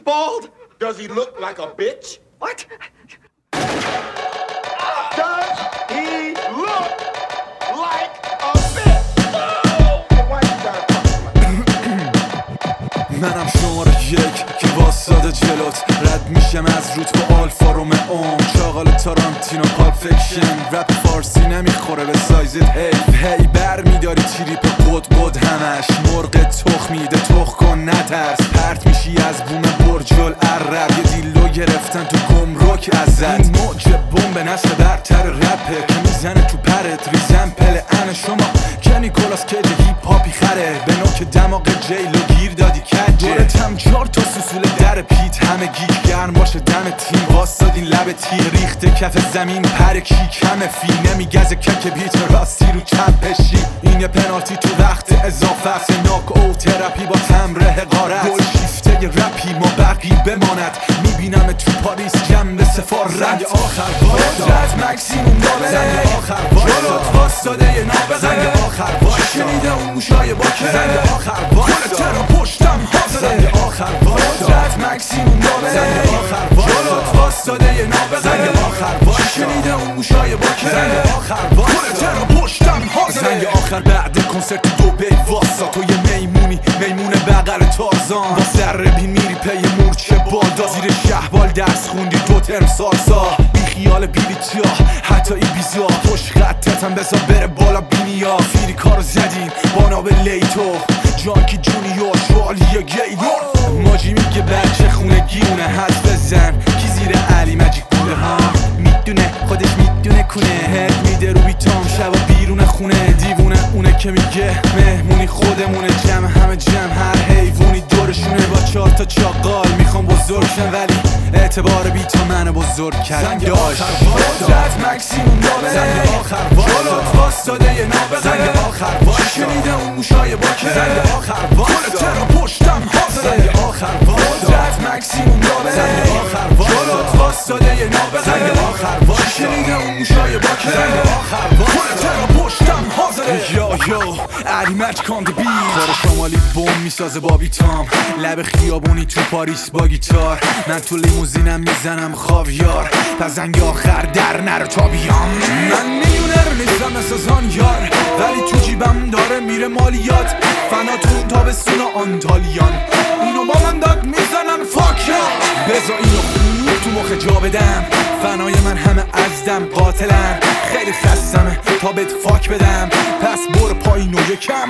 bald? Does he look like a bitch? What? Does he look like a bitch? Why you gotta منم شماره یک که واساده جلوت رد میشم از روت با آلفا رومئو شاغل تارانتینو پاپ فیکشن رپ فارسی نمیخوره به سایزت هی بر میداری تریپ قد همش مرغ تخ میده تخ کن نترس پرت میشی از بوم برجل عرب یه دیلو گرفتن تو گمرک ازت این موج بمب نسل برتر رپه که میزنه تو پرت ریزمپل ان شما که نیکولاس کیج هیپ هاپی خره به نوک دماغ جیلو گیر دادی کجه دورتم 4 تا سوسول در پیت همه گیج گرم باشه دم تیم واسادین لب تیر ریخته کف زمین پر کیک همه فی نمیگزه کک بیت راستی رو چپ پشی این یه پنالتی تو وقت اضافه است ناک او تراپی با تمر حقارت گل شیفته رپی ما برقی بماند میبینم تو پاریس جنب سفارت زنگ آخر واسد مکسیموم دابه زنگ آخر واسد واسداده یه نابغه زنگ آخر واسد شنیده اون موشای با که زنگ آخر واسد کل ترا پشتم حاضره زنگ آخر واسد مکسیموم دابه زنگ آخر واسد واسداده یه نابغه زنگ آخر واسد شنیده اون موشای با که زنگ آخر واسد کل ترا پشتم حاضره زنگ آخر بعد کنسرت دو بی واسا تو یه میمون بغل تارزان با سر بین میری پی مورچه بادا زیر شهبال درس خوندی 2 ترم سالسا بی خیال بیلیتیا حتی ای بیزا پشت خطتم بزا بره بالا بینیا فیری کارو زدین بانا به لیتو جانکی جونیور شوالیه گیدور ماجی میگه بچه خونه گیونه حد بزن کی زیر علی مجیک بوده ها میدونه خودش میدونه کنه هد میده رو بیتام شبا بیرون خونه دیوونه اونه که میگه مهمونی خودمونه همه جمع هر حیوونی دورشونه با 4 تا چاقال میخوام بزرگشن ولی اعتبار بیتا منو بزرگ کرد داشت زد مکسیموم دابه زنگ آخر جلوت واسداده یه نابغه زنگ آخر شنیده اون موشای با که زنگ آخر کل ترا پشتم حاضره زنگ آخر زد مکسیموم دابه زنگ آخر جلوت واسداده یه نابغه زنگ آخر شنیده اون موشای با که زنگ آخر کل ترا پشتم حاضره یو علی مچ کاند بی کار شمالی بوم میسازه با بیتام لب خیابونی تو پاریس با گیتار من تو لیموزینم میزنم خاویار پس زنگ آخر در نرو تا بیام من میلیونر نیستم مثل زانیار ولی تو جیبم داره میره مالیات فنا تو تابستون آنتالیان اینو با من داد میزنن فاکیا بزا اینو خوب تو مخ جا بدم فنای من همه ازدم قاتلن خیلی خستمه تا بهت فاک بدم پس برو پایین و یکم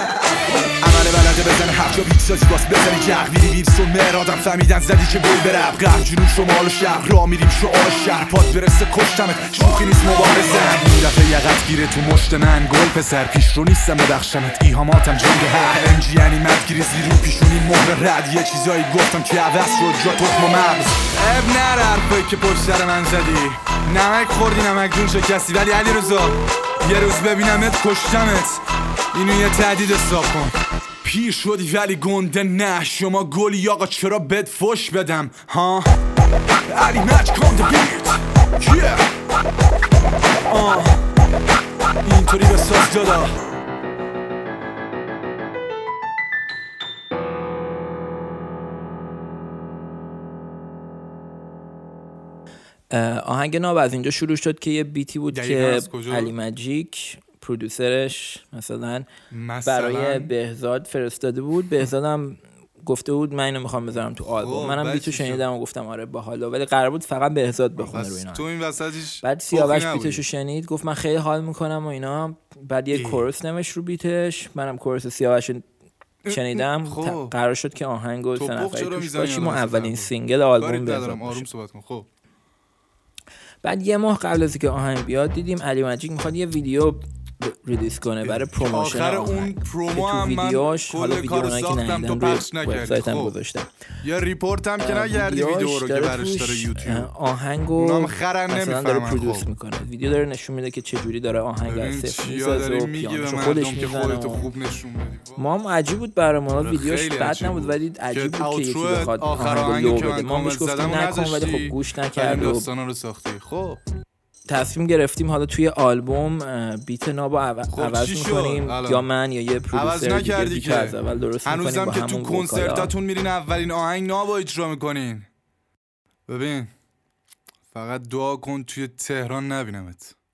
عمل بلده بزن هر جا بیت سازی باز بزنی جغ ویری ویرس و مرادم فهمیدن زدی که گل برب غرب جنوب شمال و شهر را میریم شعار شهر پاد برسه کشتمت شوخی نیست مبارزم این دفعه یقت گیره تو مشت من گل پسر پیش رو نیستم بدخشمت ایهاماتم جنگ هر انجی یعنی مدگیری زیر رو پیشونی مهر رد یه چیزایی گفتم که عوض شد جا تخم و مغز اب نر حرفایی که پشت سر من زدی نمک خوردی نمک جون شکستی ولی علی رضا یه روز ببینمت کشتمت اینو یه تهدید حساب کن پیر شدی ولی گنده نه شما گلی آقا چرا بد فش بدم ها علی مچ کاند بیت اینطوری به ساز دادا آهنگ ناب از اینجا شروع شد که یه بیتی بود که علی مجیک پرودوسرش مثلا برای بهزاد فرستاده بود بهزادم گفته بود من اینو میخوام بذارم تو آلبوم منم بیتو شنیدم و گفتم آره باحاله ولی قرار بود فقط بهزاد بخونه رو اینا تو این وسطش بعد سیاوش بیتشو شنید گفت من خیلی حال میکنم و اینا بعد یه کورس نوشت رو بیتش منم کورس سیاوش شنیدم قرار شد که آهنگو سه نفری توش باشیم و اولین سینگل آلبوم بهزاد آروم صحبت کن خب بعد یه ماه قبل از که آهنگ بیاد دیدیم علی مجیک میخواد یه ویدیو ریلیز کنه برای پروموشن آخر اون پرومو هم من کل کار ساختم تو پخش نکردی خب یا ریپورت هم که نگردی ویدیو رو که برش داره یوتیوب آهنگو مثلا داره پرودوس خب. میکنه ویدیو داره نشون میده که چجوری داره آهنگ از صفر میسازه و پیانوشو خودش میزنه ما هم عجیب بود برای ما ویدیوش بد نبود ولی عجیب بود که یکی بخواد آهنگو لو بده ما بهش گفتیم نکن ولی خب گوش نکرد و داستانا رو ساختی خب تصمیم گرفتیم حالا توی آلبوم بیت نابو عوض میکنیم، یا من یا یه پرودوسر دیگه بیت از اول درست میکنیم. هنوزم که تو کنسرتاتون میرین اولین آهنگ نابو اجرا میکنین. ببین فقط دعا کن توی تهران نبینمت.